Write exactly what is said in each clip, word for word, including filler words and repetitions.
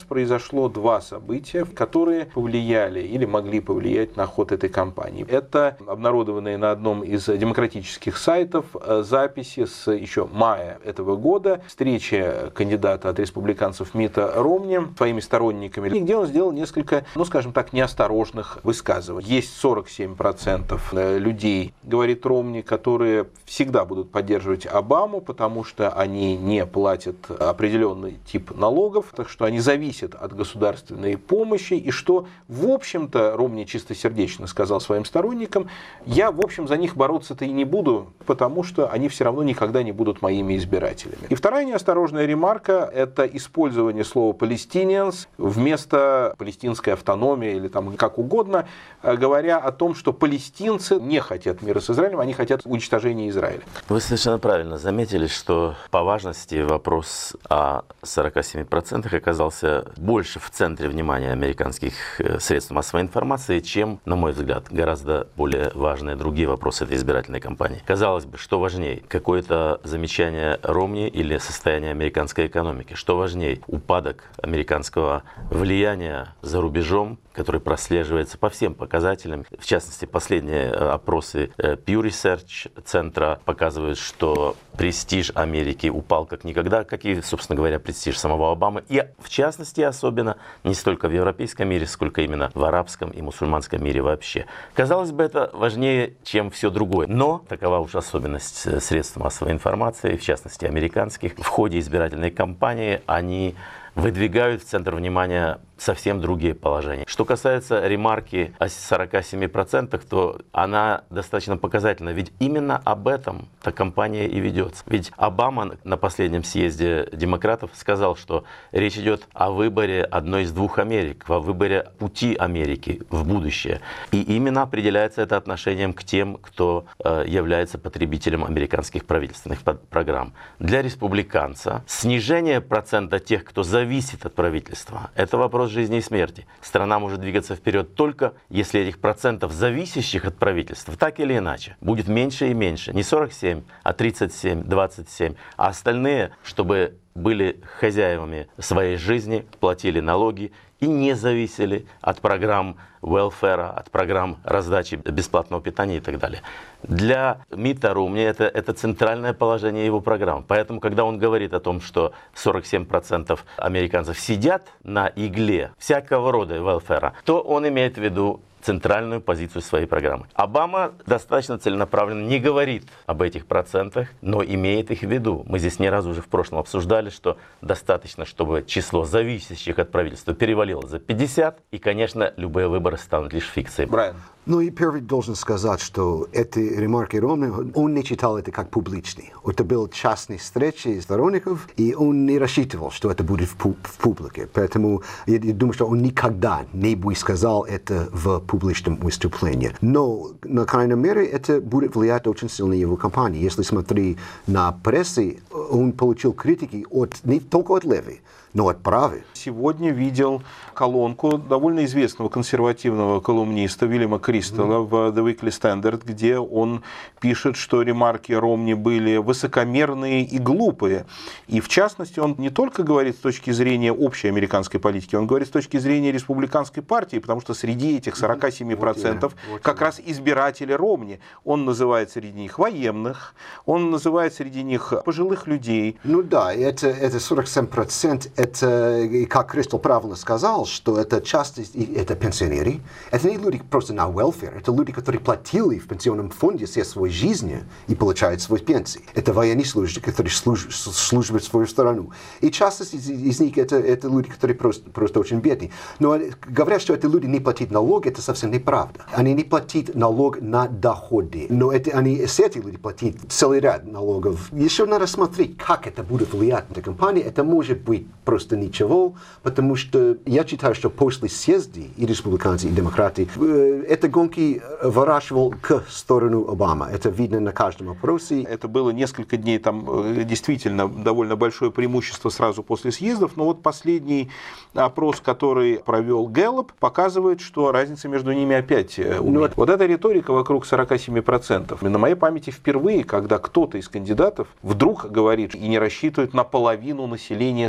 произошло два события, которые повлияли или могли повлиять на ход этой кампании. Это обнародованные на одном из демократических сайтов записи с еще мая этого года встречи кандидата от республиканцев Митта Ромни своими сторонниками, где он сделал несколько, ну скажем так, неосторожных высказываний. Есть сорок семь процентов людей, говорит Ромни, которые всегда будут поддерживать Обаму, потому что они не платят определенный тип налогов, так что они зависят от государственной помощи, и что, в общем-то, Ромни чистосердечно сказал своим сторонникам, я, в общем, за них бороться-то и не буду, потому что они все равно никогда не будут моими избирателями. И вторая неосторожная ремарка – это использование слова «palestinians» вместо «палестинской автономии» или там как угодно, говоря о том, что палестинцы не хотят мира с Израилем, они хотят уничтожения Израиля. Вы совершенно правильно заметили, что по важности вопрос о сорока семи процентах оказался больше в центре внимания американских средств массовой информации, чем, на мой взгляд, гораздо более важные другие вопросы этой избирательной кампании. Казалось бы, что важнее, какое-то замечание Ромни или состояние американской экономики? Что важнее, упадок американского влияния за рубежом, который прослеживается по всем показателям. В частности, последние опросы Pew Research центра показывают, что престиж Америки упал как никогда, как и, собственно говоря, престиж самого Обамы. И, в частности, особенно не столько в европейском мире, сколько именно в арабском и мусульманском мире вообще. Казалось бы, это важнее, чем все другое. Но такова уж особенность средств массовой информации, в частности, американских. В ходе избирательной кампании они выдвигают в центр внимания совсем другие положения. Что касается ремарки о сорока семи процентах, то она достаточно показательна. Ведь именно об этом эта кампания и ведется. Ведь Обама на последнем съезде демократов сказал, что речь идет о выборе одной из двух Америк, о выборе пути Америки в будущее. И именно определяется это отношением к тем, кто э, является потребителем американских правительственных программ. Для республиканца снижение процента тех, кто зависит от правительства, это вопрос жизни и смерти. Страна может двигаться вперед только, если этих процентов, зависящих от правительства, так или иначе, будет меньше и меньше. Не сорок семь, а тридцать семь, двадцать семь. А остальные, чтобы были хозяевами своей жизни, платили налоги и не зависели от программ welfare, от программ раздачи бесплатного питания и так далее. Для Митта Ромни это, это центральное положение его программ. Поэтому, когда он говорит о том, что сорок семь процентов американцев сидят на игле всякого рода welfare, то он имеет в виду центральную позицию своей программы. Обама достаточно целенаправленно не говорит об этих процентах, но имеет их в виду. Мы здесь не раз уже в прошлом обсуждали, что достаточно, чтобы число зависящих от правительства перевалило за пятьдесят, и, конечно, любые выборы станут лишь фикцией. Брайан. Ну и первый должен сказать, что эти ремарки Ромни, он не читал это как публичный. Это был частные встречи сторонников, и он не рассчитывал, что это будет в, пу- в публике. Поэтому я, я думаю, что он никогда не бы сказал это в публичном выступлении. Но, на крайней мере, это будет влиять очень сильно на его кампанию. Если смотреть на прессе, он получил критики от, не только от левой, но от правой. Сегодня видел колонку довольно известного консервативного колумниста Уильяма Кристалла в The Weekly Standard, где он пишет, что ремарки Ромни были высокомерные и глупые. И в частности, он не только говорит с точки зрения общей американской политики, он говорит с точки зрения республиканской партии, потому что среди этих сорока семи процентов как раз избиратели Ромни. Он называет среди них военных, он называет среди них пожилых людей. Ну да, это, это сорок семь процентов. Это, как Кристалл правильно сказал, что это часто это пенсионеры. Это не люди просто на welfare, это люди, которые платили в пенсионном фонде все свои жизни и получают свои пенсии. Это военные служащие, которые служ, служат свою страну. И часто из, из них это, это люди, которые просто, просто очень бедные. Но говорят, что это люди не платят налог, это совсем неправда. Они не платят налог на доходы. Но это, они, все эти люди платят целый ряд налогов. Еще надо смотреть, как это будет влиять на компанию. Это может быть просто ничего, потому что я считаю, что после съезда и республиканцы, и демократы, это гонки выращивал к сторону Обамы. Это видно на каждом опросе. Это было несколько дней, там действительно довольно большое преимущество сразу после съездов, но вот последний опрос, который провел Гэллоп, показывает, что разница между ними опять умерла. Вот эта риторика вокруг сорока семи процентов. И на моей памяти впервые, когда кто-то из кандидатов вдруг говорит и не рассчитывает на половину населения страны.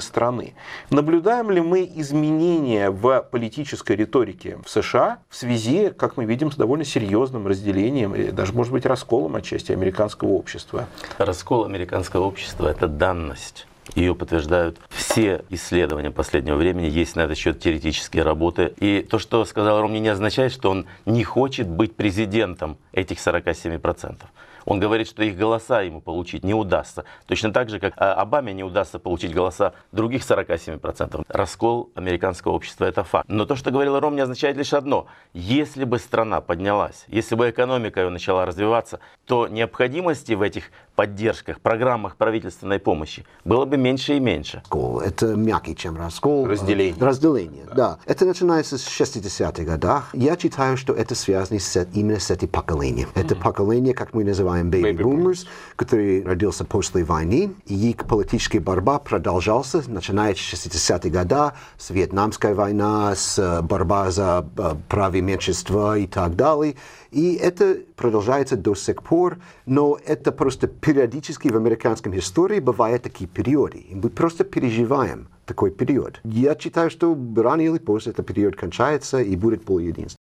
войны. Наблюдаем ли мы изменения в политической риторике в США в связи, как мы видим, с довольно серьезным разделением, или даже, может быть, расколом отчасти американского общества? Раскол американского общества – это данность. Ее подтверждают все исследования последнего времени, есть на этот счет теоретические работы. И то, что сказал Ромни, не означает, что он не хочет быть президентом этих сорока семи процентов. Он говорит, что их голоса ему получить не удастся. Точно так же, как Обаме не удастся получить голоса других сорока семи процентов. Раскол американского общества – это факт. Но то, что говорил Ромни, означает лишь одно. Если бы страна поднялась, если бы экономика ее начала развиваться, то необходимости в этих поддержках, программах правительственной помощи было бы меньше и меньше. Это мягкий, чем раскол. Разделение. Разделение, да. да. Это начинается с шестидесятых годах. Я считаю, что это связано с, именно с этим поколением. Mm-hmm. Это поколение, как мы называем, baby, baby boomers, который родился после войны. И их политическая борьба продолжалась, начиная с шестидесятых годов, с Вьетнамской войной, с борьба за права меньшинства и так далее. И это продолжается до сих пор, но это просто периодически в американской истории бывают такие периоды. И мы просто переживаем такой период. Я считаю, что рано или поздно этот период кончается и будет поле единства.